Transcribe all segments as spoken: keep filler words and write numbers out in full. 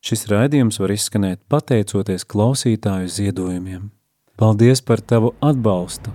Šis raidījums var izskanēt pateicoties klausītāju ziedojumiem. Paldies par tavu atbalstu!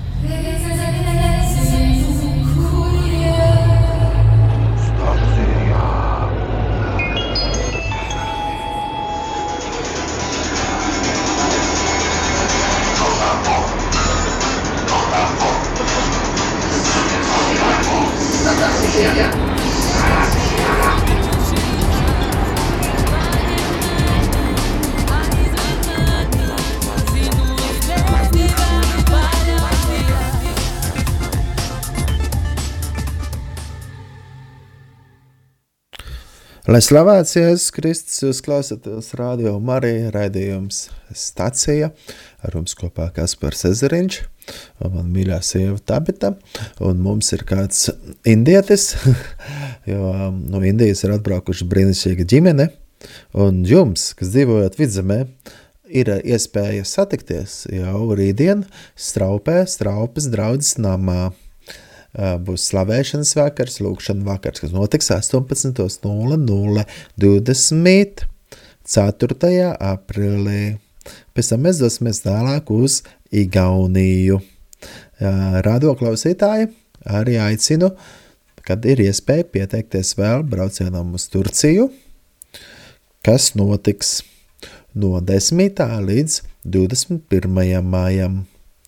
Lai slavēts Jēzus Kristus, jūs klausāties Radio Marija raidījums Stacija, ar jums kopā Kaspars Ezeriņš, un man mīļā sieva Tabita, un mums ir kāds indietis, jo no Indijas ir atbraukuši brīnišķīga ģimene, un jums, kas dzīvojat Vidzemē, ir iespēja satikties jau rītdien Straupē, Straupes draudzes namā. Būs slavēšanas vakars, lūkšana vakars, kas notiks astoņpadsmit nulle nulle divdesmit ceturtajā aprīlī. Pēc tam mēs dosimies tālāk uz Igauniju. Radio klausītāji arī aicinu, kad ir iespēja pieteikties vēl braucienam uz Turciju, kas notiks no desmitā līdz divdesmit pirmajam mājam.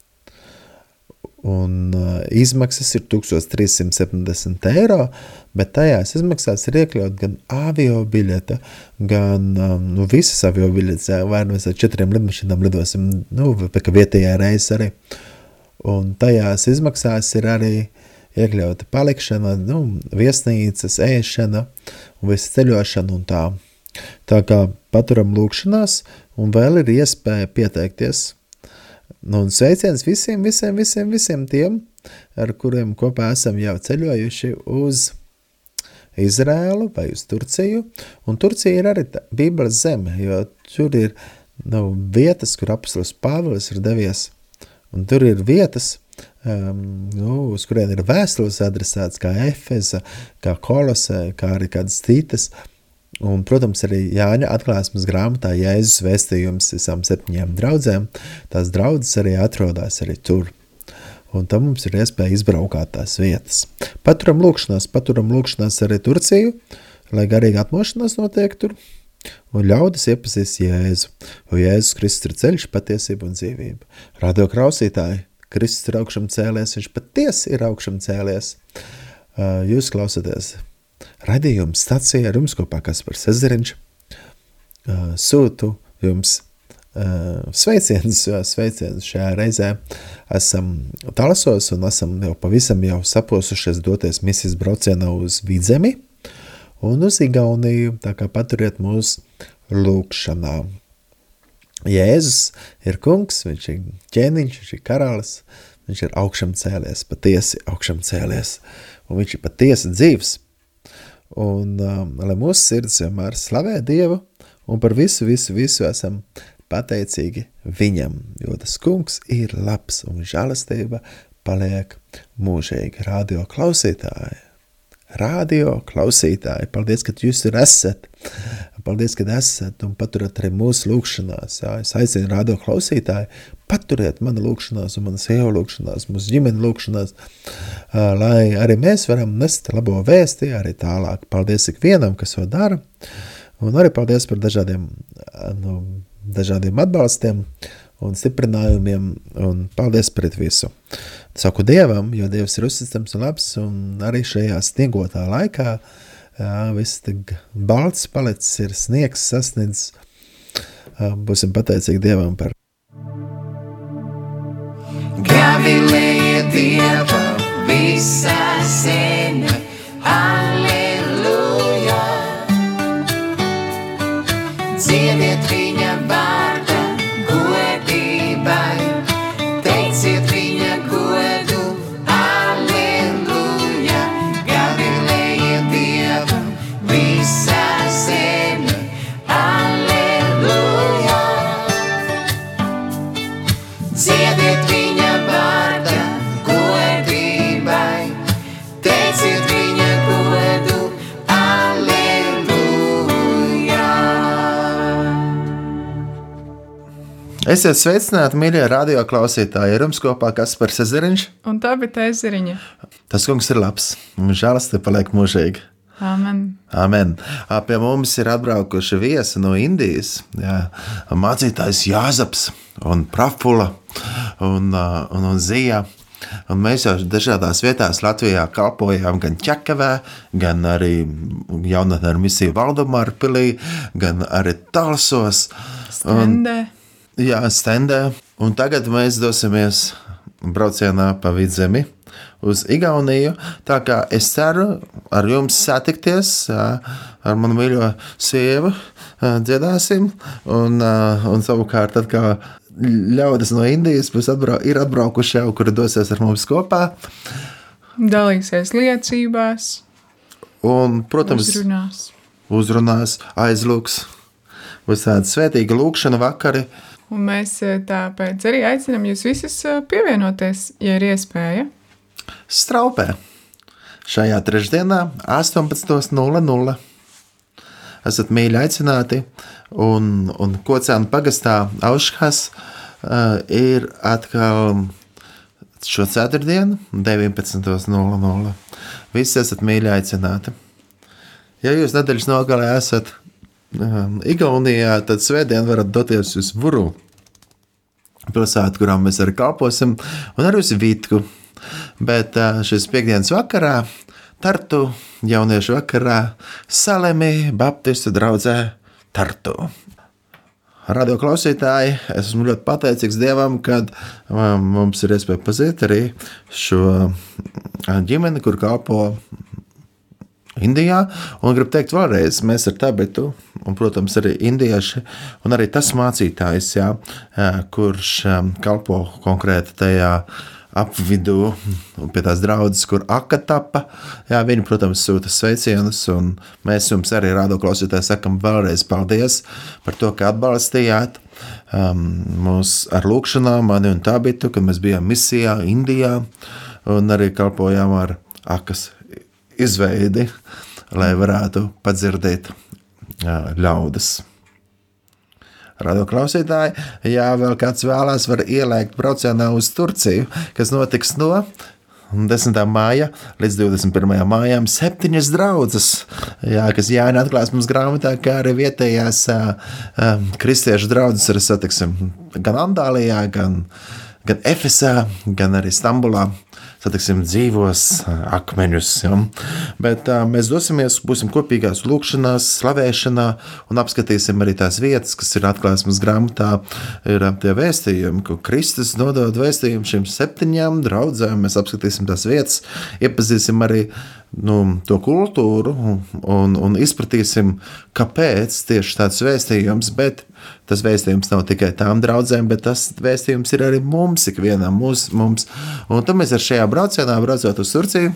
Un uh, izmaksas ir tūkstoš trīs simti septiņdesmit eiro, bet tajās izmaksās ir iekļaut gan avio biļeta, gan um, nu, visas avio biļetes, vai mēs ar četriem lidmašīnām lidosim, nu, pēc vietējā reizes arī. Un tajās izmaksās ir arī iekļauta palikšana, nu, viesnīcas, ēšana un visa ceļošana un tā. Tā kā paturam lūkšanās un vēl ir iespēja pieteikties. Nu, un sveiciens visiem, visiem, visiem, visiem tiem, ar kuriem kopā esam jau ceļojuši uz Izrēlu vai uz Turciju. Un Turcija ir arī tā, Bībeles zeme, jo tur ir nu, vietas, kur apostols Pāvils ir devies. Un tur ir vietas, um, nu, uz kurien ir vēstules adresēts, kā Efeza, kā Kolose, kā arī kādas citas. Un, protams, arī Jāņa atklāsmes grāmatā Jēzus vēstījums visām septiņām draudzēm, tās draudzes arī atrodas arī tur. Un tam mums ir iespēja izbraukāt tās vietas. Paturam lūkšanās, paturam lūkšanās arī Turciju, lai garīga atmošanās notiek tur, un ļaudis iepazīst Jēzu, jo Jēzus Kristus ir ceļš, patiesība un dzīvība. Radio klausītāji, Kristus ir augšam cēlies, viņš patiesi ir augšam cēlies. Jūs klausaties raidījums Stacija, ar jums kopā Kaspars Ezeriņš, sūtu jums sveicienus, sveicienus šajā reizē. Esam Talasos un esam jau pavisam jau saposušies doties misijas braucienā uz Vidzemi un uz Igauniju, tā kā paturiet mūs lūkšanā. Jēzus ir kungs, viņš ir ķēniņš, viņš ir karalis, viņš ir augšam cēlies, patiesi augšam cēlies, un viņš ir patiesi dzīvs. Un um, lai mūsu sirds vienmēr slavē Dievu, un par visu, visu, visu esam pateicīgi viņam, jo tas kungs ir labs un žēlastība paliek mūžīgi. Radio klausītāji, radio klausītāji, paldies, ka jūs tur esat, paldies, ka esat un paturat arī mūsu lūkšanās. Jā, es aicinu radio klausītāji, paturiet manu lūkšanās un manu sievu lūkšanās, mūsu ģimeni lūkšanās, lai arī mēs varam nest labo vēsti arī tālāk. Paldies ikvienam, kas to dara, un arī paldies par dažādiem, nu, dažādiem atbalstiem un stiprinājumiem, un paldies par visu. Saku Dievam, jo Dievs ir uzticams un labs, un arī šajā sniegotā laikā jā, viss tik balts palicis, ir sniegs sasniedz, būsim pateicīgi Dievam par Gavilēja Dieva visā zeme, Alleluja. Dziediet viņa vārda godībai, teiciet viņa godu, Alleluja. Gavilēja Dieva visā zeme, Alleluja. Dziediet viņa Esiet sveicināti, mīļie radio klausītāji. Ir jums kopā Kaspars Ezeriņš. Un tā bija Ezeriņa. Tas kungs ir labs, un žēlastība paliek mūžīgi. Amen. Amen. Pie mums ir atbraukuši viesi no Indijas. Jā, mācītājs Jāzaps un Prafula un, un, un Zija. Un mēs jau dažādās vietās Latvijā kalpojām gan Ķekavē, gan arī jaunatnē ar misiju Valdemāra pilī, gan arī Talsos. Stendē. Un, jā, Stendē. Un tagad mēs dosimies braucienā pa Vidzemi uz Igauniju. Tā kā es ceru ar jums satikties, jā, ar manu mīļo sievu dziedāsim. Un, un savukārt tad kā ļaudis no Indijas atbrau, ir atbraukuši jau, kuri dosies ar mums kopā. Dalīsies liecībās. Un, protams, uzrunās. uzrunās, aizlūks. Būs tāda svētīga lūkšana vakari. Un mēs tāpēc arī aicinām jūs visus pievienoties, ja ir iespēja. Straupē šajā trešdienā astoņpadsmit nulle nulle. Esat mīļi aicināti, un, un Kocēnu pagastā Auškas uh, ir atkal šo ceturtdienu deviņpadsmit nulle nulle. Visi esat mīļi aicināti. Ja jūs nedēļas nogalē esat um, Igaunijā, tad svētdien varat doties uz Vuru pilsētu, kurām mēs arī kalposim, un arī uz Vitku. Bet uh, šis piekdienas vakarā Tartu jauniešu vakarā Salemi Baptistu draudzē Tartu. Radio klausītāji, es esmu ļoti pateicīgs Dievam, kad um, mums ir iespēja pazīt arī šo ģimeni, kur kalpo Indijā. Un gribu teikt vēlreiz, mēs ar Tabitu, un, protams, arī indieši, un arī tas mācītājs, jā, kurš kalpo konkrēti tajā apvidū, un pie tās draudzes, kur Akatapa, jā, viņi, protams, sūta sveicienus, un mēs jums arī radio klausītāji sakam vēlreiz paldies par to, ka atbalstījāt um, mūs ar lūkšanām, mani un Tabitu, kad mēs bijām misijā Indijā, un arī kalpojām ar Akas izveidi, lai varētu padzirdēt jā, ļaudas. Radio klausītāji, ja vēl kāds vēlās, var ielēkt braucienā uz Turciju, kas notiks no desmitā māja līdz divdesmit pirmajām mājām septiņas draudzes, jā, kas Jāņa atklāsmes grāmatā, kā arī vietējās uh, kristiešu draudzes arī satiksim gan Andālijā, gan, gan Efesā, gan arī Stambulā. Satiksim dzīvos akmeņus. Ja? Bet uh, mēs dosimies, būsim kopīgās lūkšanās, slavēšanā un apskatīsim arī tās vietas, kas ir atklāsmes grāmatā. Ir tie vēstījumi, ko Kristus nodod vēstījumu šiem septiņām draudzēm. Mēs apskatīsim tās vietas, iepazīsim arī nu, to kultūru un, un, un izpratīsim, kāpēc tieši tāds vēstījums, bet tas vēstījums nav tikai tām draudzēm, bet tas vēstījums ir arī mums, ikvienam mums, mums. Un tad mēs ar šajā braucienā, braucot uz Turciju,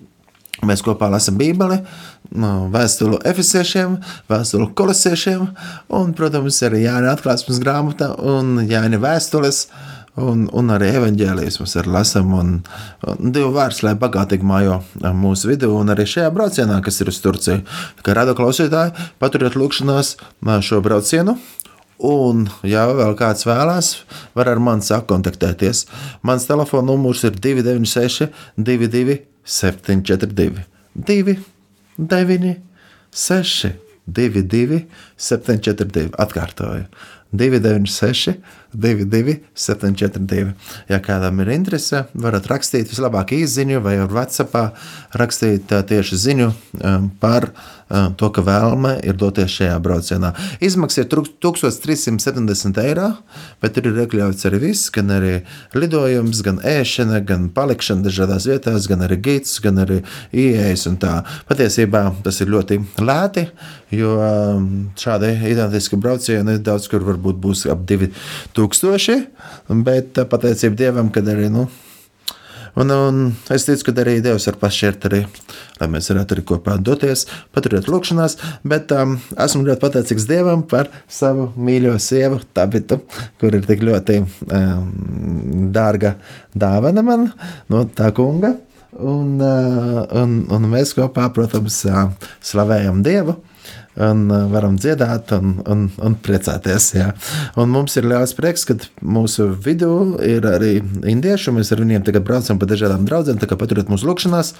mēs kopā lasam Bībeli, vēstuli Efesiešiem, vēstuli Kolosiešiem, un, protams, arī Jāņa atklāsmes grāmata un Jāņa vēstules, un, un arī evaņģēlijas mēs arī lasam, un, un divu vārds, lai bagātīgi mājo mūsu vidū, un arī šajā braucienā, kas ir uz Turciju. Kā radio klausītāji, paturiet lūkšanās šo braucienu, un, ja vēl kāds vēlās, var ar mani sakontaktēties. Mans telefona numurs ir divi deviņi seši, divi divi septiņi četri divi. divi deviņi seši, divi divi septiņi četri divi. Atkārtoju. divi deviņi seši, divi divi septiņi četri divi. Ja kādam ir interese, varat rakstīt vislabāk īsziņu vai ar WhatsAppā rakstīt tieši ziņu par to, ka vēlme ir doties šajā braucienā. Izmaksas ir tūkstoš trīs simt septiņdesmit eiro, bet tur ir iekļauts arī viss, gan arī lidojums, gan ēšana, gan palikšana dažādās vietās, gan arī gids, gan arī ieejas un tā. Patiesībā tas ir ļoti lēti, jo šādi identiski braucieni daudz, kur varbūt būs ap divi tūkstoši, bet pateicība Dievam, kad arī, nu, Un, un es ticu, ka arī Dievs var pašķirt arī, lai mēs varētu arī kopā doties, paturiet lūkšanās, bet um, esmu ļoti pateicīgs Dievam par savu mīļo sievu Tabitu, kur ir tik ļoti um, dārga dāvana man no tā kunga, un, uh, un, un mēs kopā, protams, uh, slavējam Dievu, un varam dziedāt un, un, un priecāties. Jā. Un mums ir liels prieks, ka mūsu vidū ir arī indieši, un mēs ar viņiem tagad braucam pa dažādām draudzēm, tā kā paturiet mūsu lūkšanās.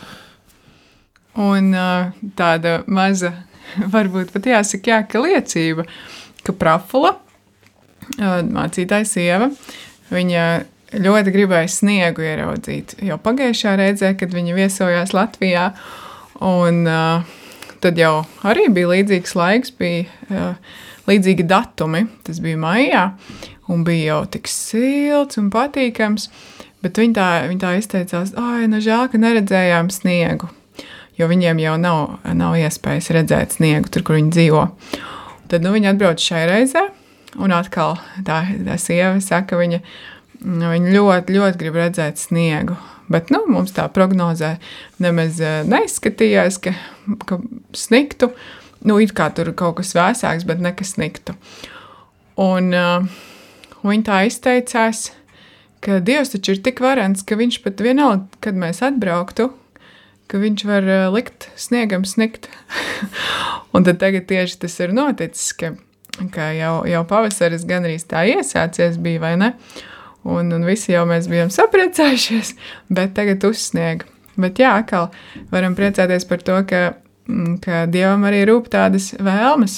Un uh, tāda maza, varbūt pat jāsaka, jā, ka liecība, ka Prafula, uh, mācītājs sieva, viņa ļoti gribēja sniegu ieraudzīt jau pagājušā reizē, kad viņa viesojās Latvijā, un uh, tad jau arī bija līdzīgs laiks, bija uh, līdzīgi datumi, tas bija maijā, un bija jau tik silts un patīkams, bet viņa tā, viņa tā izteicās, ai, nu žēl, ka neredzējām sniegu, jo viņiem jau nav, nav iespējas redzēt sniegu tur, kur viņi dzīvo. Tad nu, viņa atbrauc šai reizē, un atkal tā, tā sieva saka, viņa Viņi ļoti, ļoti grib redzēt sniegu, bet nu, mums tā prognozē nemaz neizskatījās, ka, ka sniktu. Nu, it kā tur kaut kas vēsāks, bet nekas sniktu. Un uh, viņi tā izteicās, ka Dievs taču ir tik varens, ka viņš pat vienalga, kad mēs atbrauktu, ka viņš var uh, likt sniegam snikt. Un tad tagad tieši tas ir noticis, ka, ka jau, jau pavasaris gan arī tā iesācies bija, vai ne? Un, un visi jau mēs bijām sapriecājušies, bet tagad uzsniega. Bet jā, atkal varam priecāties par to, ka, ka Dievam arī rūp tādas vēlmes.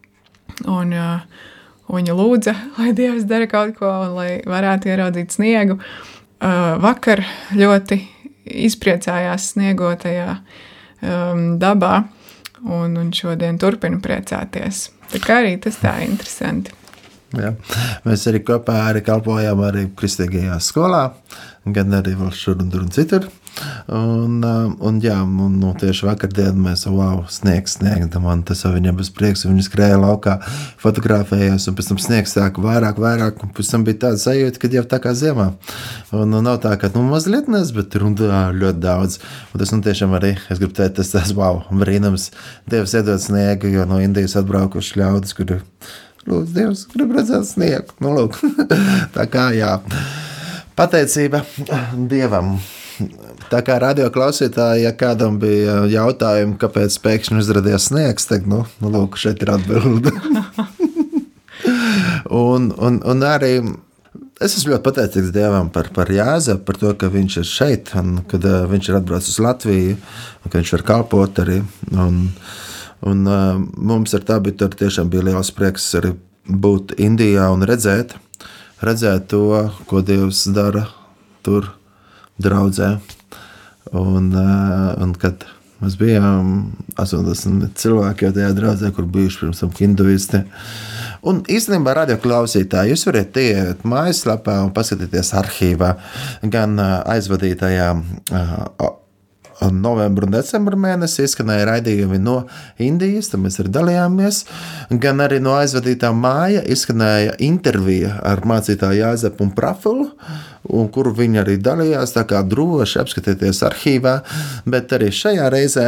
Un uh, viņa lūdza, lai Dievs dara kaut ko, un lai varētu ieraudzīt sniegu. Uh, vakar ļoti izpriecājās sniegotajā um, dabā, un, un šodien turpina priecāties. Tā kā arī tas tā interesanti. Ja. Mēs arī kopā arī kalpojam arī kristīgajā skolā, gan arī vēl šur un tur un citur. Un, un jā, un, nu, tieši vakardien mēs, wow, sniegs, sniegs, man tas jau viņam bez prieks, un viņi skrēja laukā, fotografējās, un pēc tam sniegs sāka vairāk, vairāk, un pēc tam bija tāda sajūta, kad jau tā kā ziemā. Un nu, nav tā, ka, nu, mazliet nes, bet ir un, ļoti daudz. Un tas, nu, tiešām arī, es gribu teikt, tas, tas, wow, brīnums, Dievs iedod sniegu, jo no Indijas atbraukuši ļaudis, kur lūdzu, Dievs, grib redzēt sniegu. Nu, lūk, tā kā, jā, pateicība Dievam. Tā kā radio klausītāji, ja kādam bija jautājumi, kāpēc pēkšņi uzradies sniegs, tad, nu, nu lūk, šeit ir atbilde. un, un, un arī es esmu ļoti pateicīgs Dievam par, par Jāzepu, par to, ka viņš ir šeit, un kad uh, viņš ir atbraucis uz Latviju, un ka viņš var kalpot arī, un Un uh, mums ar tā bija tiešām bija liels prieks arī būt Indijā un redzēt, redzēt to, ko Dievs dara tur draudzē. Un, uh, un kad mēs bijām astoņdesmit cilvēki jau tajā draudzē, kur bijuši pirms tam hinduisti. Un īstenībā radio klausītāji, jūs varat iet mājaslapā un paskatīties arhīvā, gan uh, aizvadītajā uh, novembra un decembra mēnesī izskanēja raidījumi no Indijas, tad mēs arī dalījāmies, gan arī no aizvadītā māja izskanēja intervija ar mācītāju Jāzepu un Prafulu, un kuru viņi arī dalījās, tā kā droši apskatieties arhīvā, bet arī šajā reizē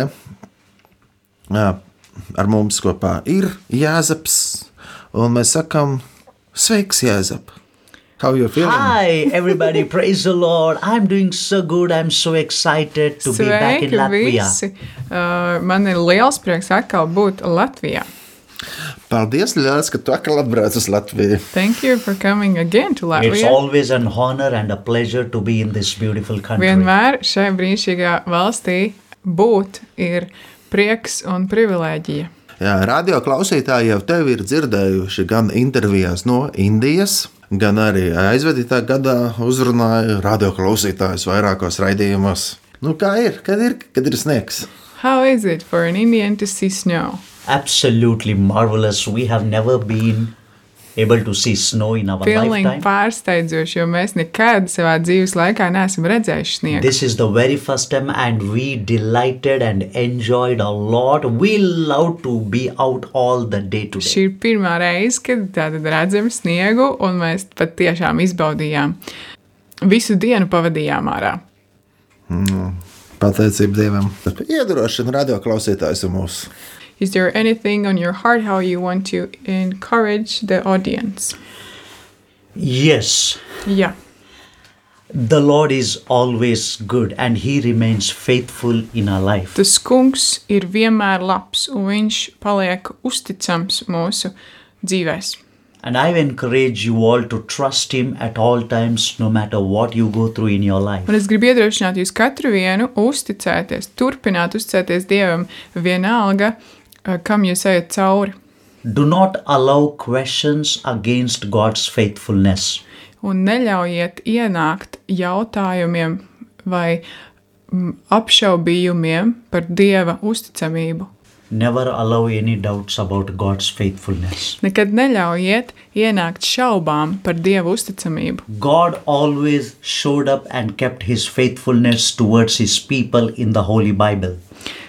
ar mums kopā ir Jāzeps, un mēs sakam, sveiks Jāzep! How are you feeling? Hi, everybody. Praise the Lord. I'm doing so good. I'm so excited to Sveiki, be back in Latvia. Visi. Uh, man ir liels prieks atkal būt Latvijā. Paldies, Ļās, ka tu atkal atbrauc uz Latviju. Thank you for coming again to Latvia. It's always an honor and a pleasure to be in this beautiful country. Vienmēr šai brīnišķīgā valstī būt ir prieks un privilēģija. Jā, radio klausītāji jau tevi ir dzirdējuši gan intervijās no Indijas, gan arī aizvadītā gadā uzrunāju radio klausītājus vairākos raidījumos. Nu, kā ir? Kad ir, kad ir sniegs? How is it for an Indian to see snow? Absolutely marvelous. We have never been able to see snow in our Feeling lifetime. pārsteidzoši, jo mēs nekad savā dzīves laikā neesam redzējuši sniegu. This is the very first time and we delighted and enjoyed a lot. We love to be out all the day today. Šī ir pirmā reize, kad tātad redzam sniegu, un mēs pat tiešām izbaudījām. Visu dienu pavadījām ārā. Mm, pateicība Dievam. Iedrošina radio klausītājus un mūsu. Is there anything on your heart how you want to encourage the audience? Yes. Jā. The Lord is always good and He remains faithful in our life. Tas kungs ir vienmēr labs, un viņš paliek uzticams mūsu dzīvēs. And I encourage you all to trust Him at all times, no matter what you go through in your life. Un es gribu iedrošināt jūs katru vienu uzticēties, turpināt uzticēties Dievam vienalga, kam jūs ejat cauri. Do not allow questions against God's faithfulness. Un neļaujiet ienākt jautājumiem vai mm, apšaubījumiem par Dieva uzticamību. Never allow any doubts about God's faithfulness. Nekad neļaujiet ienākt šaubām par Dieva uzticamību. God always showed up and kept His faithfulness towards His people in the Holy Bible.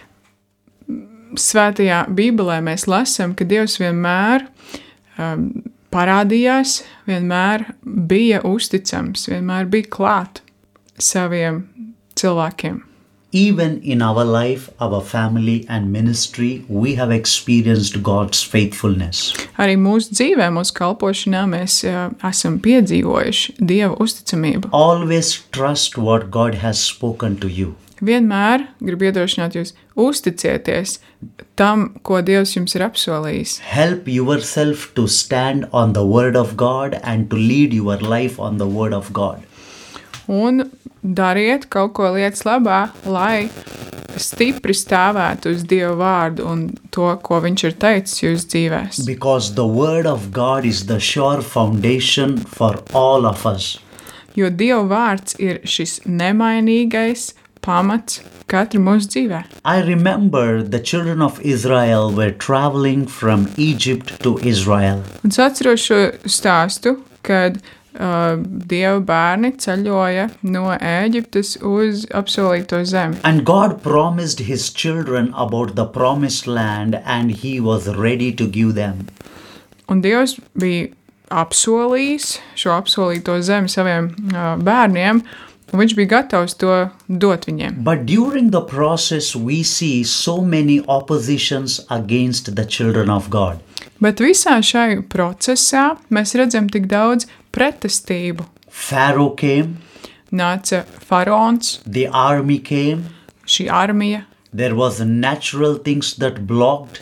Svētajā Bībelē mēs lasām, ka Dievs vienmēr um, parādījās, vienmēr bija uzticams, vienmēr bija klāt saviem cilvēkiem. Even in our life, our family and ministry, we have experienced God's faithfulness. Arī mūsu dzīvē, mūsu kalpošanā mēs uh, esam piedzīvojuši Dieva uzticamību. Always trust what God has spoken to you. Vienmēr gribu iedrošināt jūs uzticieties tam, ko Dievs jums ir apsolījis. Help yourself to stand on the word of God and to lead your life on the word of God. Un dariet kaut ko lietas labā, lai stipri stāvētu uz Dieva vārdu un to, ko viņš ir teicis jūsu dzīvēs. Because the word of God is the sure foundation for all of us. Jo Dieva vārds ir šis nemainīgais pamats katru mūsu dzīvē. I remember the children of Israel were traveling from Egypt to Israel. Un es atceros šo stāstu, kad uh, Dieva bērni ceļoja no Ēģiptes uz apsolīto zemi. And God promised His children about the promised land and He was ready to give them. Un Dievs bija apsolījis šo apsolīto zemi saviem uh, bērniem, un viņš bija gatavs to dot viņiem. But during the process we see so many oppositions against the children of God. Bet visā šai procesā mēs redzam tik daudz pretestību. Pharaoh came, Nāca faraons, the army came, šī armija, there was natural things that blocked,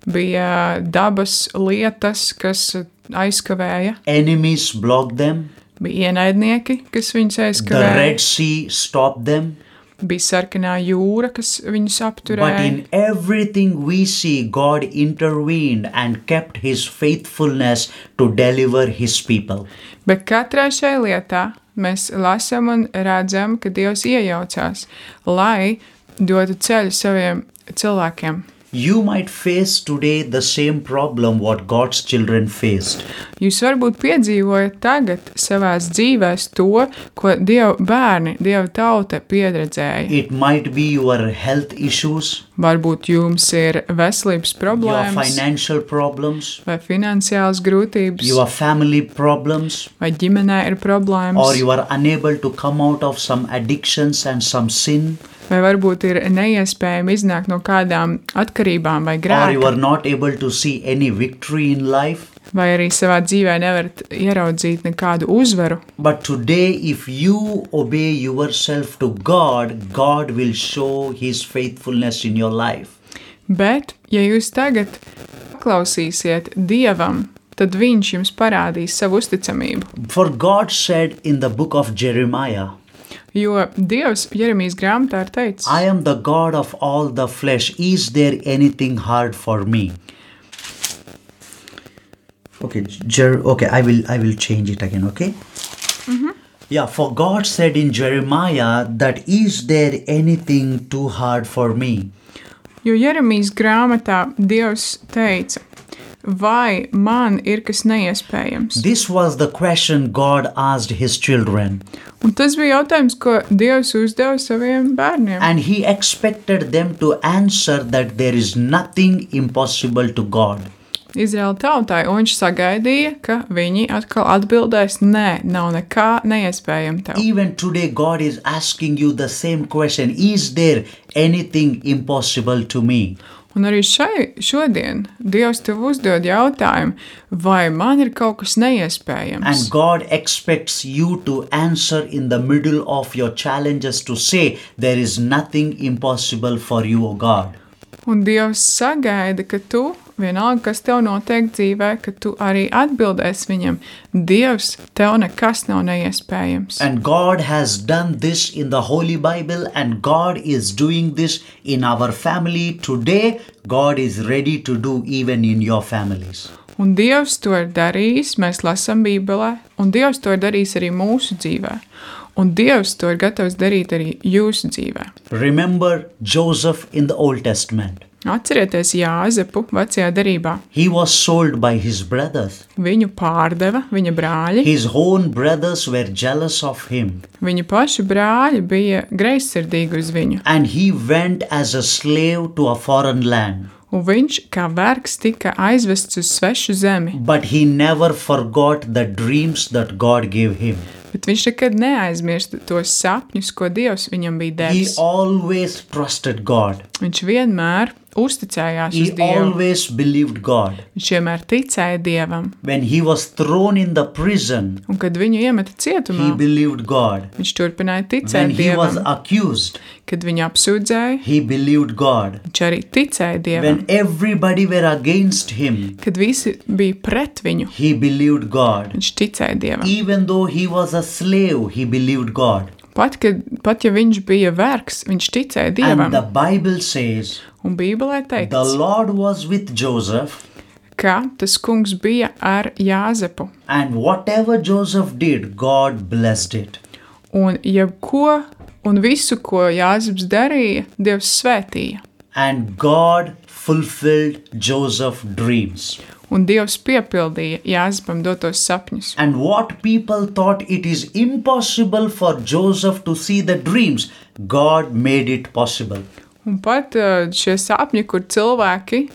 bija dabas lietas, kas aizkavēja, enemies blocked them, bija ienaidnieki, kas viņus the aizkavēja, Red Sea stopped them. bija sarkanā jūra, kas viņus But apturēja. in everything we see, God intervened and kept His faithfulness to deliver His people. Bet katrā šai lietā mēs lasām un redzam, ka Dievs iejaucās, lai dotu ceļu saviem cilvēkiem. You might face today the same problem what God's children faced. Jūs varbūt piedzīvojat tagad savās dzīvēs to, ko Dieva bērni, Dieva tauta piedredzēja. It might be your health issues, Varbūt jums ir veselības your problēmas, financial problems, vai finansiālas grūtības, your family problems, vai ģimenē ir or problēmas, you are unable to come out of some addictions and some sin, vai varbūt ir neiespējami iznākt no kādām atkarībām vai or you are grēka, not able to see any victory in life. vai arī savā dzīvē nevarat ieraudzīt nekādu uzvaru. But today, if you obey yourself to God, God will show His faithfulness in your life. Bet, ja jūs tagad klausīsiet Dievam, tad viņš jums parādīs savu uzticamību. For God said in the book of Jeremiah, Jo Dievs Jeremijas grāmatā ir teicis, I am the God of all the flesh. Is there anything hard for me? Okay, Jer- okay, I will I will change it again, okay? Mm-hmm. Yeah, for God said in Jeremiah that is there anything too hard for me? jo Jeremijas grāmatā Dievs teica, vai man ir kas neiespējams? This was the question God asked His children. Un tas bija jautājums, ko Dievs uzdeva saviem bērniem. And He expected them to answer that there is nothing impossible to God. Izraēla tautai, un viņš sagaidīja, ka viņi atkal atbildēs, nē, nav nekā neiespējama tev. Even today, God is asking you the same question. Is there anything impossible to me? Un arī šai, šodien Dievs tev uzdod jautājumu, vai man ir kaut kas neiespējams. And God expects you to answer in the middle of your challenges to say, there is nothing impossible for you, O God. Un Dievs sagaida, ka tu, vienalga, kas tev notiek dzīvē, ka tu arī atbildēsi viņam. Dievs, tev nekas nav neiespējams. And God has done this in the Holy Bible, and God is doing this in our family. Today, God is ready to do even in your families. Un Dievs to ir darījis, mēs lasām Bībelē, un Dievs to ir darījis arī mūsu dzīvē. Un Dievs to ir gatavs darīt arī jūsu dzīvē. Remember Joseph in the Old Testament. Atcerieties Jāzepu vecajā derībā. He was sold by his brothers. Viņu pārdeva viņa brāļi. His own brothers were jealous of him. Viņa paši brāļi bija greizsirdīgi uz viņu. And he went as a slave to a foreign land. Un viņš kā vergs tika aizvests uz svešu zemi. But he never forgot the dreams that God gave him. Bet viņš nekad neaizmirst tos sapņus, ko Dievs viņam bija He devis. always trusted God. Viņš vienmēr uzticējās He uz Dievu. always believed God. Viņš vienmēr ticēja Dievam. When he was thrown in the prison, Un kad viņu iemeta he cietumā, believed God. viņš turpināja When ticēt he was Dievam. accused, Kad viņu apsūdzēja, he believed God. viņš arī ticēja Dievam. When everybody were against him, Kad visi bija pret viņu, he believed God. viņš ticēja Dievam. Even though he was a slave, he believed God. Pat, kad, pat ja viņš bija vergs, viņš ticēja Dievam. And the Bible says, Un Bībelē the teikts, Lord was with Joseph, ka tas kungs bija ar Jāzepu. and whatever Joseph did, God blessed it. Un jebko un visu, ko Jāzeps darīja, Dievs svētīja. And God fulfilled Joseph's dreams. Un Dievs piepildīja Jāzepam dotos sapņus. And what people thought it is impossible for Joseph to see the dreams, God made it possible. Un pat uh, šie sapņi, kur cilvēki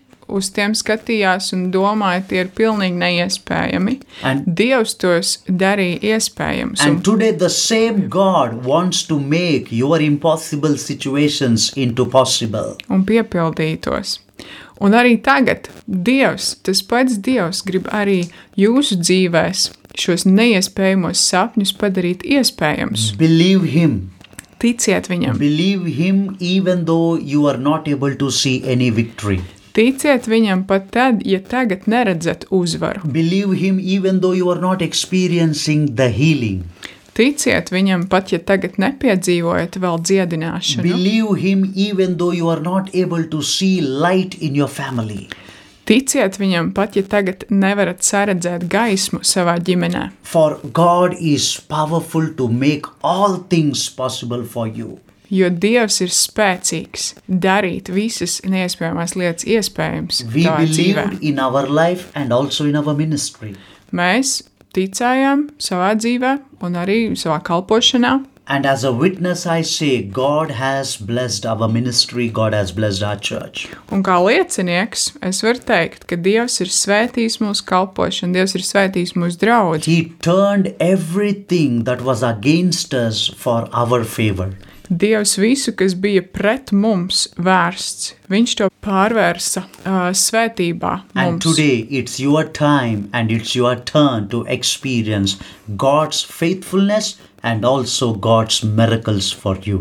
uz tiem skatījās un domāja, tie ir pilnīgi neiespējami. And- Dievs tos darīja iespējams. Un, And today the same God wants to make your impossible situations into possible. un piepildīja tos. Un arī tagad Dievs, tas pats Dievs grib arī jūsu dzīvēs šos neiespējamos sapņus padarīt iespējams. Believe Him. Ticiet viņam. Believe Him even though you are not able to see any victory. Ticiet viņam pat tad, ja tagad neredzat uzvaru. Believe Him even though you are not experiencing the healing. Ticiet viņam pat, ja tagad nepiedzīvojat vēl dziedināšanu. Believe Him even though you are not able to see light in your family. Ticiet viņam pat, ja tagad nevarat saredzēt gaismu savā ģimenē. For God is powerful to make all things possible for you. Jo Dievs ir spēcīgs darīt visas neiespējamās lietas iespējams We tavā dzīvē. believed in our life and also in our ministry. Mēs ticējām savā dzīvē un arī savā kalpošanā. And as a witness I say, God has blessed our ministry, God has blessed our church. Un kā liecinieks, es varu teikt, ka Dievs ir svētījis mūsu kalpošanu, Dievs ir svētījis mūsu draudzi. He turned everything that was against us for our favor. Dievs visu, kas bija pret mums vērsts, viņš to pārvērsa uh, svētībā And mums. today it's your time and it's your turn to experience God's faithfulness and also God's miracles for you.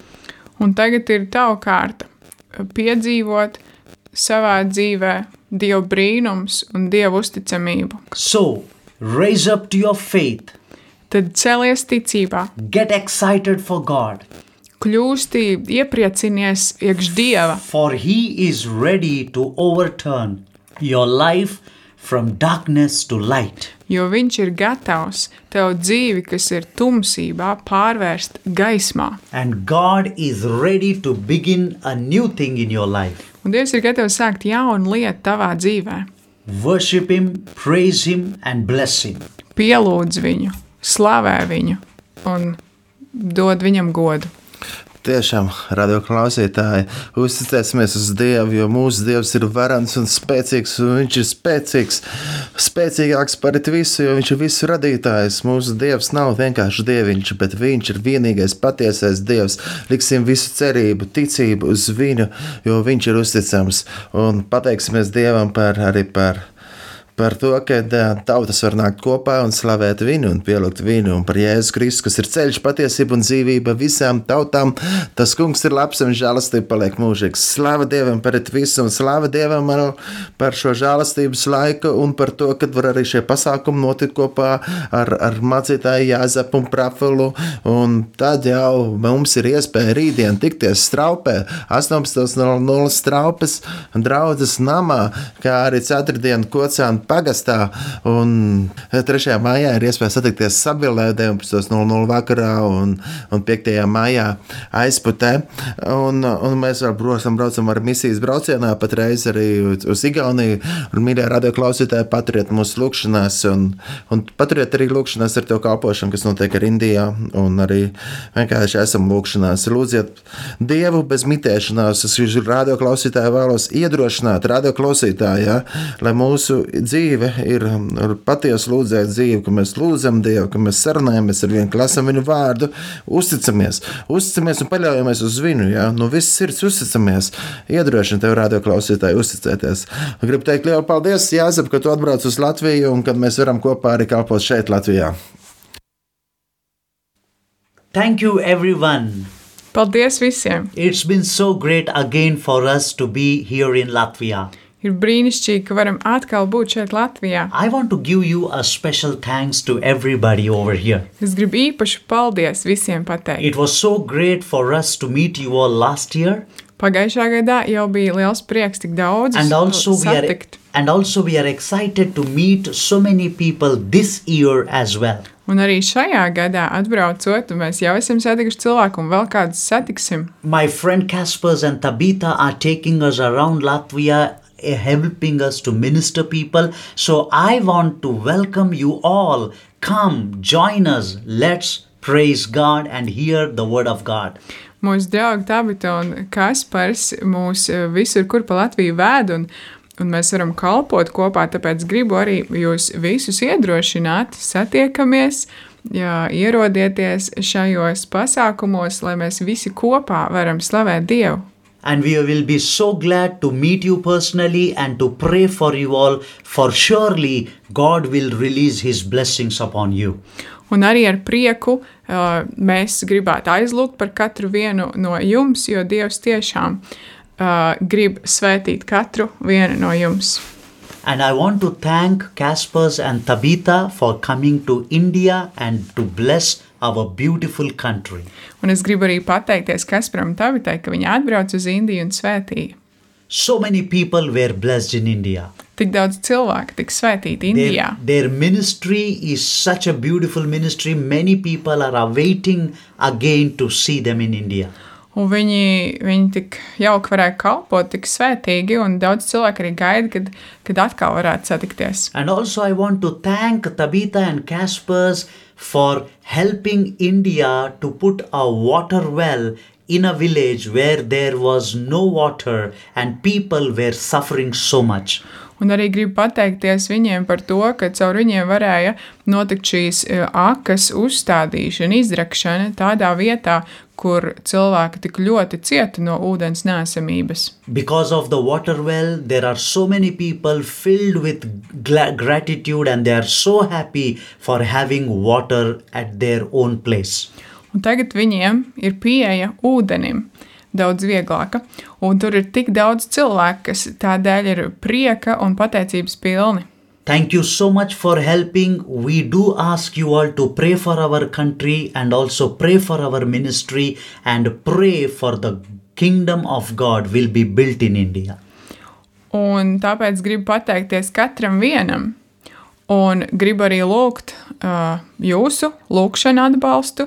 Un tagad ir tava kārta piedzīvot savā dzīvē Dieva brīnums un Dieva uzticamību. So, raise up to your faith, Tad celies ticībā, get excited for God, kļūsti iepriecinies iekš Dieva, for He is ready to overturn your life from darkness to light. jo viņš ir gatavs tev dzīvi, kas ir tumsībā, pārvērst gaismā. And God is ready to begin a new thing in your life. Un Dievs ir gatavs sākt jaunu lietu tavā dzīvē. Worship Him, praise Him, and bless Him. Pielūdz viņu, slavē viņu un dod viņam godu. Tiešām, radio klausītāji, uzticēsimies uz Dievu, jo mūsu Dievs ir varants un spēcīgs, un viņš ir spēcīgs, spēcīgāks par visu, jo viņš ir visu radītājs. Mūsu Dievs nav vienkārši dieviņš, bet viņš ir vienīgais patiesais Dievs. Liksim visu cerību, ticību uz viņu, jo viņš ir uzticams, un pateiksimies Dievam par, arī par par to, ka tautas var nākt kopā un slavēt viņu un pielūgt viņu, un par Jēzus Kristus, kas ir ceļš, patiesība un dzīvība visām tautām. Tas kungs ir labs un žēlastība paliek mūžīgs. Slava Dievam par visu, un slava Dievam par šo žēlastības laiku un par to, kad var arī šie pasākumi notikt kopā ar, ar mācītāju Jāzepu un Prafulu, un tad jau mums ir iespēja rītdien tikties Straupē, astoņpadsmit nulle nulle Straupes draudzes namā, kā arī ceturtdien Kocānu pagastā, un trešajā maijā ir iespēja satikties Sabilē deviņpadsmit nulle nulle vakarā un, un piektajā maijā Aizputē. Un, un mēs vēl braucam, braucam ar misijas braucienā patreiz arī uz Igauniju. Un, mīļie radioklausītāji, paturiet mūsu lūkšanās un, un paturiet arī lūkšanās ar to kalpošanu, kas notiek ar Indijā, un arī vienkārši esam lūkšanās. Lūdziet Dievu bez mitēšanās. Es radioklausītāji vēlos iedrošināt radioklausītāji, ja, lai mūsu dzīve ir, ir patiesa lūdzēt dzīve, ka mēs lūdzam Dievu, ka mēs sarunājamies ar viņu, lasam viņu vārdu, uzticamies, uzticamies un paļaujamies uz viņu, ja? No viss sirds uzticamies, iedrošina tev radioklausītāji uzticēties. Gribu teikt lielu paldies, Jāzep, ka tu atbrauc uz Latviju un kad mēs varam kopā arī kalpot šeit Latvijā. Thank you, everyone. Paldies visiem! It's been so great again for us to be here in Latvia. Ir brīnišķīgi, ka varam atkal būt šeit Latvijā. I want to give you a special thanks to everybody over here. Es gribu īpaši paldies visiem pateikt. It was so great for us to meet you all last year. Pagājušā gadā jau bija liels prieks tik daudzus And also, we are, satikt. and also we are excited to meet so many people this year as well. Un arī šajā gadā atbraucot, mēs jau esam satikuši cilvēku un vēl kādus satiksim. My friend Kaspers and Tabitha are taking us around Latvia, helping us to minister people. So I want to welcome you all. Come, join us. Let's praise God and hear the word of God. Mūsu draugi Tabita un Kaspars mūs visur, kur pa Latviju vēd, un, un mēs varam kalpot kopā, tāpēc gribu arī jūs visus iedrošināt, satiekamies, jā, ierodieties šajos pasākumos, lai mēs visi kopā varam slavēt Dievu. And we will be so glad to meet you personally and to pray for you all, for surely God will release His blessings upon you. Un arī ar prieku uh, mēs gribētu aizlūgt par katru vienu no jums, jo Dievs tiešām uh, grib svētīt katru vienu no jums. And I want to thank Kaspers and Tabitha for coming to India and to bless our beautiful country. Un es gribu arī pateikties Kasparam un Tabitai, ka viņi atbrauc uz Indiju un svētīja. So many people were blessed in India. Tik daudz cilvēku tik svētīti Indijā. Their, their ministry is such a beautiful ministry. Many people are awaiting again to see them in India. Un viņi, viņi tik jauki varēja kalpot, tik svētīgi, un daudz cilvēku arī gaida, kad, kad atkal varētu satikties. And also I want to thank Tabitha and Kaspers for helping India to put a water well in a village where there was no water and people were suffering so much. Un arī gribu pateikties viņiem par to, ka caur viņiem varēja notikt šīs akas uzstādīšana, izrakšana tādā vietā, kur cilvēki tik ļoti cieta no ūdens neesamības. Because of the water well, there are so many people filled with gla- gratitude and they are so happy for having water at their own place. Un tagad viņiem ir pieeja ūdenim daudz vieglāka, un tur ir tik daudz cilvēku, kas tādēļ ir prieka un pateicības pilni. Thank you so much for helping. We do ask you all to pray for our country and also pray for our ministry and pray for the kingdom of God will be built in India. Un tāpēc gribu pateikties katram vienam, un gribu arī lūgt uh, jūsu lūgšanu atbalstu,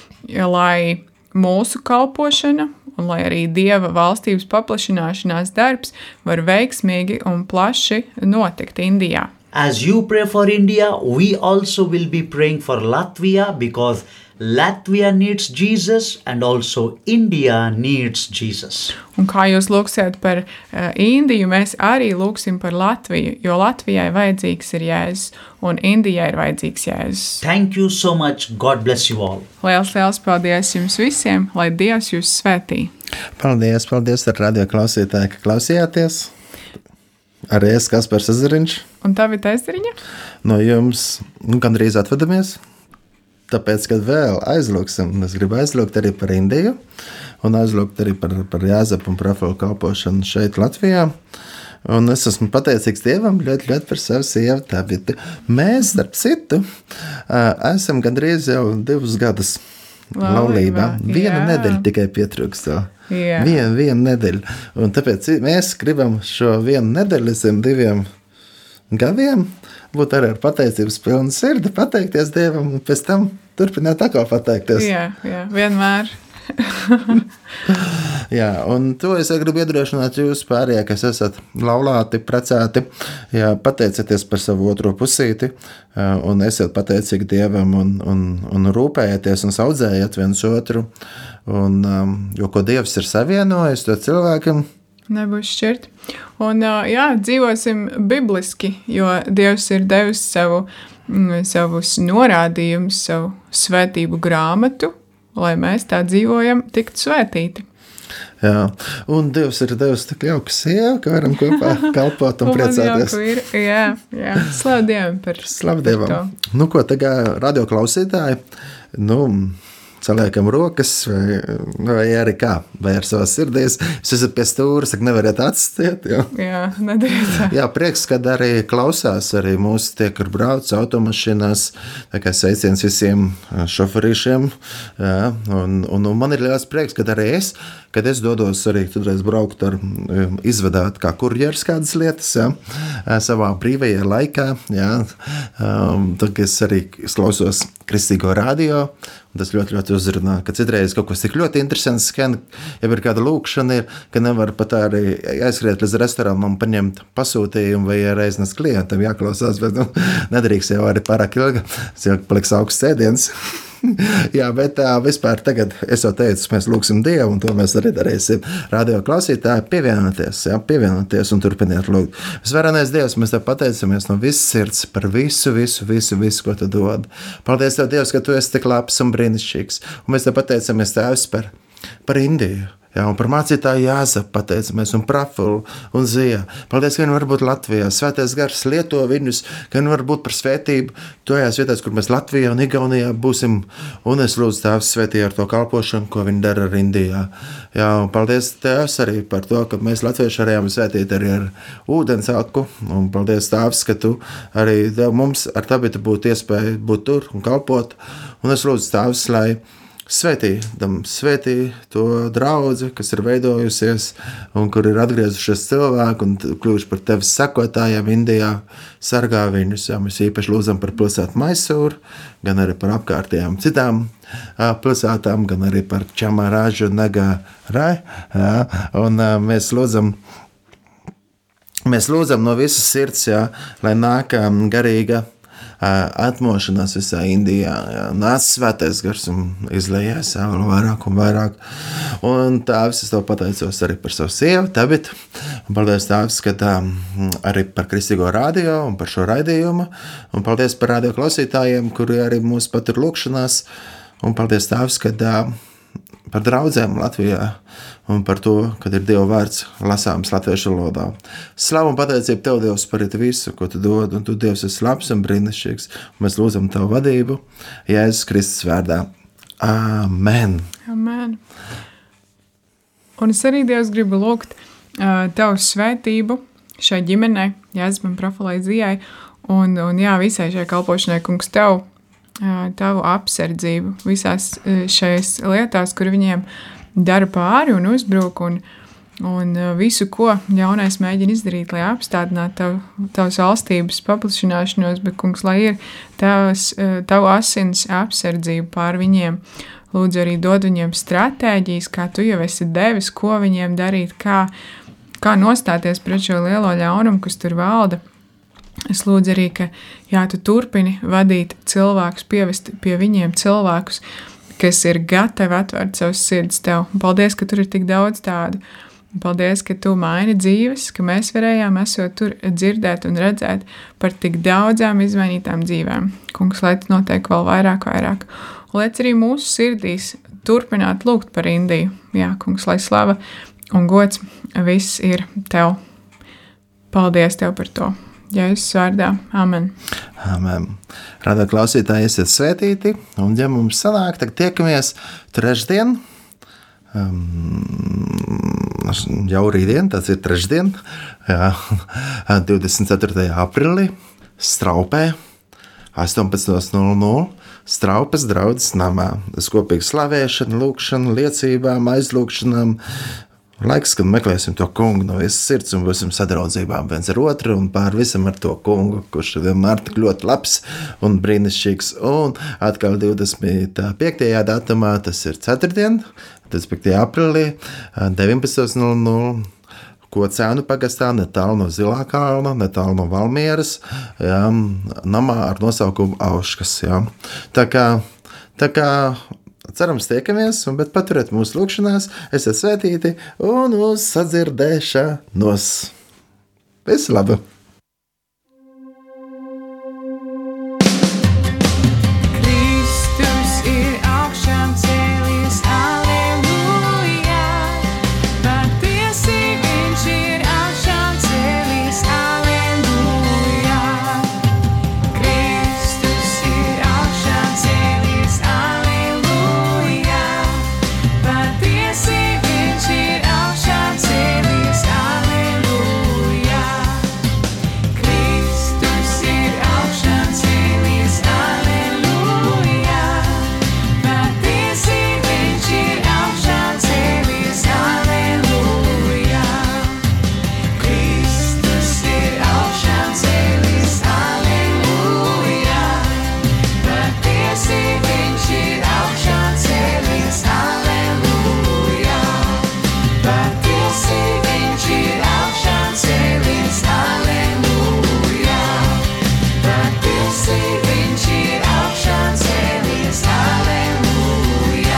lai mūsu kalpošana un lai arī Dieva valstības paplašināšanās darbs var veiksmīgi un plaši notikt Indijā. As you pray for India, we also will be praying for Latvia because Latvia needs Jesus and also India needs Jesus. Un kā jūs lūksiet par uh, Indiju, mēs arī lūksim par Latviju, jo Latvijai vajadzīgs ir Jēzus un Indijai ir vajadzīgs Jēzus. Thank you so much. God bless you all. Liels, liels paldies jums visiem, lai Dievs jūs svētī. Paldies, paldies ar radio klausītāju, ka klausījāties. Arī es, Kaspars Ezeriņš. Un tavi Ezeriņa? No jums nu, gandrīz atvedamies. Tāpēc, kad vēl aizlūksim, es gribu aizlūgt arī par Indiju un aizlūgt arī par, par Jāzepu un Prafilu kalpošanu šeit Latvijā. Un es esmu pateicīgs Dievam ļoti, ļoti par savu sievu Tabitu. Mēs, starp citu, esam gandrīz jau divus gadus laulībā. Viena jā. nedēļa tikai pietrūkst to. Jā. Viena, viena nedēļa. Un tāpēc mēs gribam šo vienu nedēļu līdz diviem gadiem būt arī ar pateicības pilnu sirdi, pateikties Dievam un pēc tam turpināt atkal pateikties. Jā, jā, vienmēr. Jā, un to es gribu iedrošināt jūs pārējie, kas esat laulāti, precēti, jā, pateicieties par savu otro pusīti un esiet pateicīgi Dievam un, un, un rūpējieties un saudzējiet viens otru, un, jo ko Dievs ir savienojis, to cilvēkam nebūs šķirt. Un jā, dzīvosim bibliski, jo Dievs ir devis savu, savus norādījumus, savu svētību grāmatu, lai mēs tā dzīvojam, tiktu svētīti. Jā, un Dievs ir devis tik jauku sievu, ka varam kopā kalpot un priecāties. Ir, jā, jā, slavu Dievam par, slavu par Dievam. to. Nu, ko tagad radio klausītāji, nu, saliekam rokas, vai, vai arī kā, vai ar savas sirdies. Jūs esat pie stūra, saka, nevariet atstiet. Jo. Jā, nedariet tā. Jā, prieks, kad arī klausās arī mūsu tie, kur brauc automašīnās, tā kā sveiciens visiem šoferīšiem. Jā, un, un, un man ir liels prieks, kad arī es, kad es dodos arī tudreiz braukt ar izvedāt kā kurjeris kādas lietas, jā, savā brīvajā laikā, jā, um, tad es arī klausos Kristīgo radio, un tas ļoti, ļoti uzrunā, ka citreiz kaut kas tik ļoti interesants skan, ja ir kāda lūkšana, ir, ka nevar pat arī aizskriet līdz restorānam paņemt pasūtījumu vai reiznest klientam jāklausās, bet nu, nedrīkst jau arī pārāk ilgi, tas jau paliks augsts cēdiens. Jā, bet tā, vispār tagad es jau teicu, mēs lūksim Dievu, un to mēs arī darīsim. Radio klausītāji, pievienoties, jā, pievienoties un turpiniet lūgt. Visvarenais Dievs, mēs tev pateicamies no visas sirds par visu, visu, visu, visu, ko tu dod. Paldies tev, Dievs, ka tu esi tik labs un brīnišķīgs. Un mēs tev pateicamies, Tēvs, par, par Indiju. Jā, un par mācītāju Jāzepu pateicamies, un Prafilu, un Zija. Paldies, ka viņi var būt Latvijā. Svētais gars lieto viņus, ka viņi var būt par svētību tojās vietās, kur mēs Latvijā un Igaunijā būsim. Un es lūdzu Tēvs svētī ar to kalpošanu, ko viņi dara ar Indijā. Jā, un paldies Tēvs arī par to, ka mēs latvieši varējām svētīt arī ar ūdens aku. Un paldies Tēvs, ka tu arī mums ar Tabitu būtu iespēja būt tur un kalpot. Un es lūdzu Tēvs, lai Svētī, dam, svētī to draudzi, kas ir veidojusies un kur ir atgriezušies cilvēki un kļuvuši par tevis sekotājiem Indijā, sargā viņus. Jā, mēs īpaši lūdzam par pilsētu Maisūru, gan arī par apkārtējām citām a, pilsētām, gan arī par Čamarāžu un Nagarai. Jā, un a, mēs lūdzam, mēs lūdzam no visas sirds, jā, lai nāk a, garīga atmošanās visā Indijā, jā, nāc svētais gars un izlējās jā, vēl vairāk un vairāk. Un Tēvs, es tev pateicos arī par savu sievu, Tabitu, un paldies Tēvs, ka tā, arī par Kristīgo radio un par šo raidījumu, un paldies par radio klausītājiem, kuri arī mūs pat ir lūkšanās, un paldies Tēvs, ka tā, par draudzēm Latvijā un par to, kad ir Dieva vārds lasāms latviešu valodā. Slavu un pateicību tev, Dievs, par visu, ko tu dod, un tu, Dievs, esi labs un brīnišķīgs, un mēs lūdzam tavu vadību Jēzus Kristus vārdā. Amen. Amen. Un es arī, Dievs, gribu lūgt uh, tavu svētību šai ģimenei, Jāzepam, Prafilai, Zijai, un, un jā, visai šai kalpošanai, kungs, tev, uh, tavu apsardzību visās uh, šais lietās, kur viņiem dara pāri un uzbruk, un, un visu, ko ļaunais mēģina izdarīt, lai apstādinātu tavu, tavas valstības paplašināšanos, bet, kungs, lai ir tavas, tavu asins apsardzību pār viņiem. Lūdzu, arī dod viņiem stratēģijas, kā tu jau esi devis, ko viņiem darīt, kā, kā nostāties pret šo lielo ļaunumu, kas tur valda. Es lūdzu arī, ka jā, tu turpini vadīt cilvēkus, pievest pie viņiem cilvēkus, kas ir gatavi atvērt savus sirdis tev. Paldies, ka tur ir tik daudz tādu. Paldies, ka tu maini dzīves, ka mēs varējām esot tur dzirdēt un redzēt par tik daudzām izmainītām dzīvēm. Kungs, lai tas notiek vēl vairāk, vairāk. Un lai arī mūsu sirdīs turpināt lūgt par Indiju. Jā, kungs, lai slava un gods viss ir tev. Paldies tev par to. Jēzus vārdā. Amen. Amen. Radio klausītāji, esiet svētīti, un ja mums sanāk, tad tiekamies trešdien, um, jau rītdien, tas ir trešdien, jā, divdesmit ceturtajā aprīlī, Straupē, astoņpadsmit nulle nulle, Straupes draudzes namā. Tas kopīgi slavēšana, lūkšana, liecībām, aizlūkšanām. Laiks, kad meklēsim to kungu no visas sirds un būsim sadraudzībām viens ar otru un pār visam ar to kungu, kurš vienmēr tik ļoti labs un brīnišķīgs. Un atkal divdesmit piektajā datumā, tas ir ceturtdien, divdesmit piektajā aprīlī, deviņpadsmit nulle nulle, Kocēnu pagastā, netālu no Zilā kalna, netālu no Valmieras, jā, namā ar nosaukumu Auškas. Jā. Tā kā, tā kā cerams tiekamies, bet paturiet mūsu lūkšanās, esiet svētīti un uz sadzirdēšanos. Visu labu! Kristus ir augšām cēlies, aleluja. Patiesi viņš ir augšām cēlies, aleluja. Kristus ir augšām cēlies, aleluja. Patiesi viņš ir augšām cēlies, aleluja. Kristus ir augšām cēlies, aleluja. Patiesi viņš ir augšām cēlies, aleluja. Kristus ir augšām cēlies, aleluja. Patiesi viņš ir augšām cēlies, aleluja. Patiesi viņš ir augšām cēlies, aleluja. Patiesi viņš ir augšām cēlies, aleluja.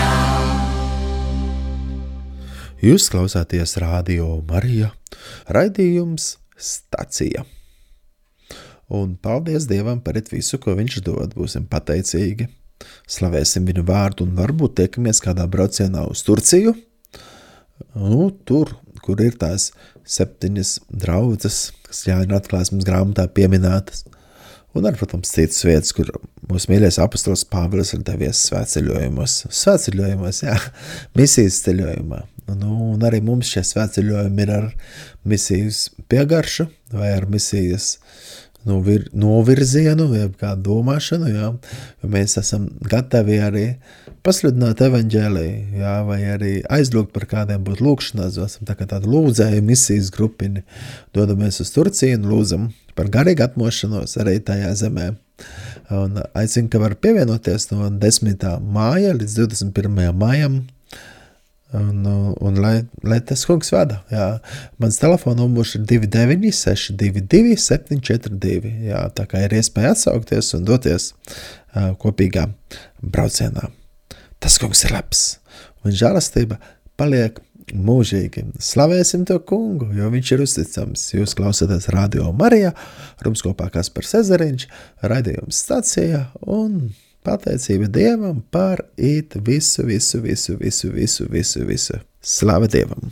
Jūs klausāties Radio Marija, raidījums Stacija. Un paldies Dievam par visu, ko viņš dod, būsim pateicīgi. Slavēsim viņu vārdu un varbūt tiekamies kādā braucienā uz Turciju. Nu, tur, kur ir tās septiņas draudzes, kas Jāņa atklāsmes grāmatā pieminētas. Un ar, protams, citas vietas, kur mūsu mīļais apostols Pāvils ir devies svētceļojumos. Svētceļojumos, jā, misijas ceļojumā. Nu, un arī mums šie svētceļojumi ir ar misijas piegaršu vai ar misijas nu, vir, novirzienu, vai kādu domāšanu, jā, jo mēs esam gatavi arī pasludināt evaņģēliju, jā, vai arī aizlūgt par kādiem būt lūkšanās, esam tā kā tādu lūdzēju misijas grupini, dodamies uz Turciju un lūdzam par garīgu atmošanos arī tajā zemē. Un aicinu, ka var pievienoties no desmitā māja līdz divdesmit pirmajam mājam, Un, un lai, lai tas kungs vada. Jā. Mans telefona numurs ir divi deviņi seši divi divi septiņi četri divi. Jā, tā kā ir iespēja atsaukties un doties uh, kopīgā braucienā. Tas kungs ir labs. Un žēlastība paliek mūžīgi. Slavēsim to kungu, jo viņš ir uzticams. Jūs klausāties Radio Marija, ar jums kopā Kaspars Ezeriņš, raidījums Stacija un pateicība Dievam par it visu, visu, visu, visu, visu, visu, visu. Slava Dievam!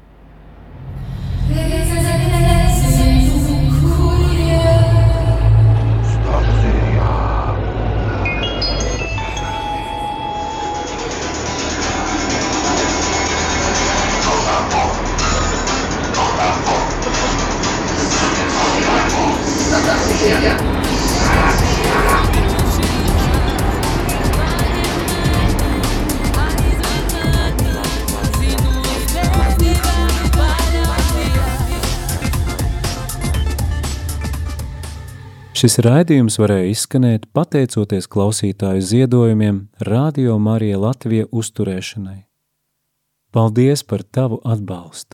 Šis raidījums varēja izskanēt pateicoties klausītāju ziedojumiem Radio Marija Latvija uzturēšanai. Paldies par tavu atbalstu!